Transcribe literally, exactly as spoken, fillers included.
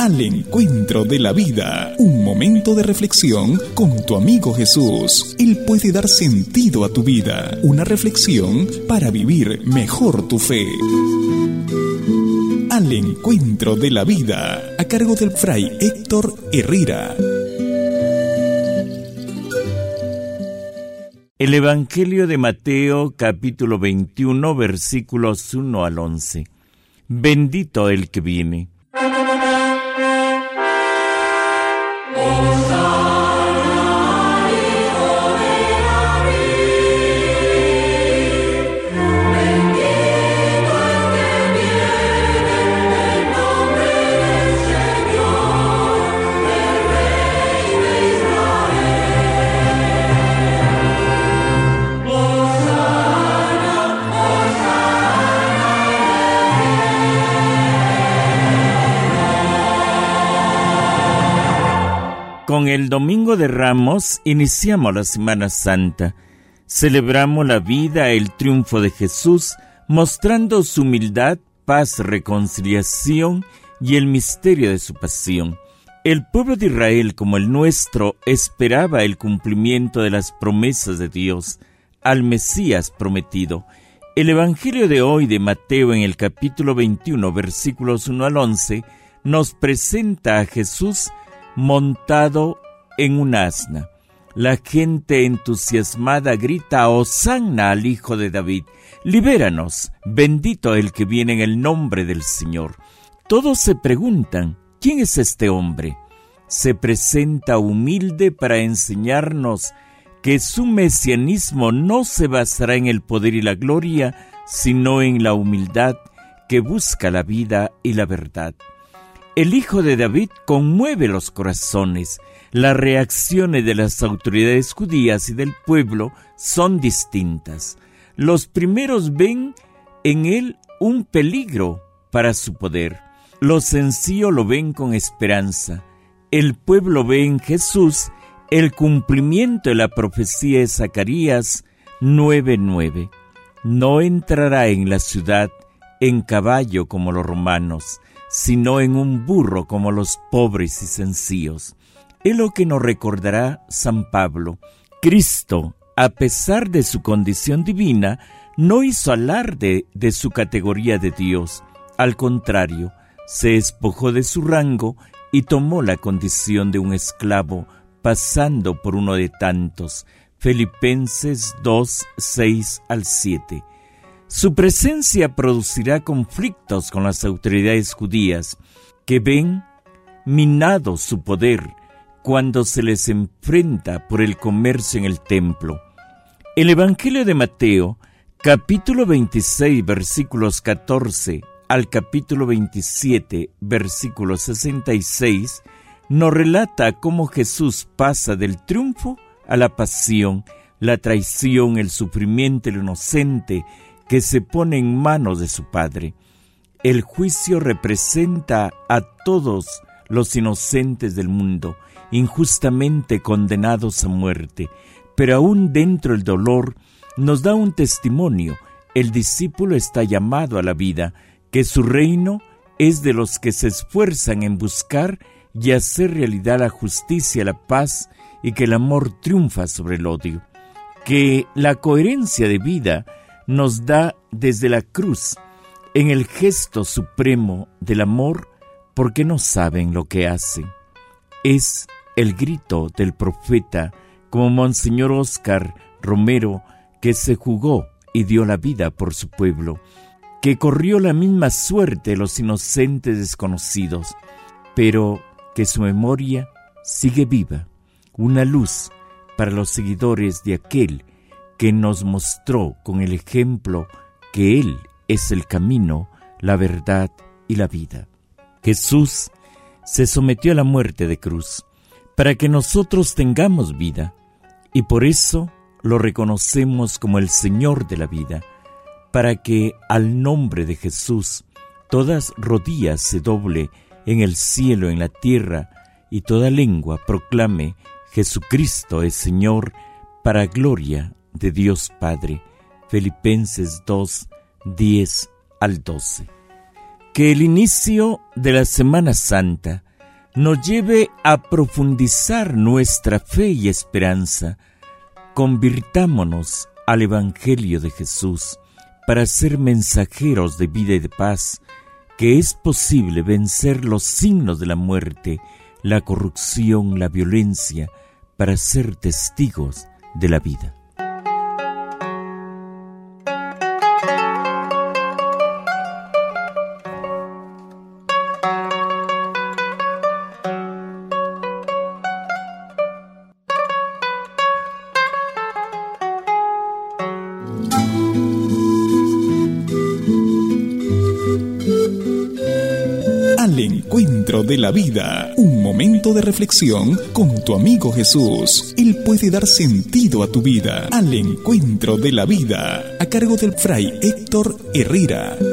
al encuentro de la vida. Un momento de reflexión con tu amigo Jesús. Él puede dar sentido a tu vida. Una reflexión para vivir mejor tu fe. Al encuentro de la vida, a cargo del fray Héctor Herrera. El Evangelio de Mateo, capítulo veintiuno, versículos uno al once. Bendito el que viene. Con el Domingo de Ramos iniciamos la Semana Santa. Celebramos la vida, el triunfo de Jesús, mostrando su humildad, paz, reconciliación y el misterio de su pasión. El pueblo de Israel, como el nuestro, esperaba el cumplimiento de las promesas de Dios al Mesías prometido. El Evangelio de hoy de Mateo, en el capítulo veintiuno, versículos uno al once, nos presenta a Jesús montado en un asna. La gente entusiasmada grita: «Hosanna al Hijo de David, libéranos, bendito el que viene en el nombre del Señor». Todos se preguntan: ¿quién es este hombre? Se presenta humilde para enseñarnos que su mesianismo no se basará en el poder y la gloria, sino en la humildad que busca la vida y la verdad. El Hijo de David conmueve los corazones. Las reacciones de las autoridades judías y del pueblo son distintas. Los primeros ven en él un peligro para su poder. Los sencillos lo ven con esperanza. El pueblo ve en Jesús el cumplimiento de la profecía de Zacarías nueve nueve. No entrará en la ciudad en caballo como los romanos, sino en un burro como los pobres y sencillos. Es lo que nos recordará San Pablo. Cristo, a pesar de su condición divina, no hizo alarde de su categoría de Dios. Al contrario, se despojó de su rango y tomó la condición de un esclavo, pasando por uno de tantos. Filipenses dos, seis al siete. Su presencia producirá conflictos con las autoridades judías, que ven minado su poder cuando se les enfrenta por el comercio en el templo. El Evangelio de Mateo, capítulo veintiséis, versículos catorce al capítulo veintisiete, versículo sesenta y seis, nos relata cómo Jesús pasa del triunfo a la pasión, la traición, el sufrimiento, el inocente, que se pone en manos de su Padre. El juicio representa a todos los inocentes del mundo, injustamente condenados a muerte, pero aún dentro del dolor nos da un testimonio. El discípulo está llamado a la vida, que su reino es de los que se esfuerzan en buscar y hacer realidad la justicia, la paz, y que el amor triunfa sobre el odio. Que la coherencia de vida nos da desde la cruz, en el gesto supremo del amor, porque no saben lo que hacen. Es el grito del profeta, como Monseñor Óscar Romero, que se jugó y dio la vida por su pueblo, que corrió la misma suerte de los inocentes desconocidos, pero que su memoria sigue viva, una luz para los seguidores de aquel que nos mostró con el ejemplo que Él es el camino, la verdad y la vida. Jesús se sometió a la muerte de cruz para que nosotros tengamos vida, y por eso lo reconocemos como el Señor de la vida, para que al nombre de Jesús todas rodillas se doble en el cielo, en la tierra, y toda lengua proclame: Jesucristo es Señor, para gloria de Dios Padre. Filipenses dos, diez al doce. Que el inicio de la Semana Santa nos lleve a profundizar nuestra fe y esperanza. Convirtámonos al Evangelio de Jesús para ser mensajeros de vida y de paz, que es posible vencer los signos de la muerte, la corrupción, la violencia, para ser testigos de la vida. Al encuentro de la vida, un momento de reflexión con tu amigo Jesús. Él puede dar sentido a tu vida. Al encuentro de la vida, a cargo del Fray Héctor Herrera.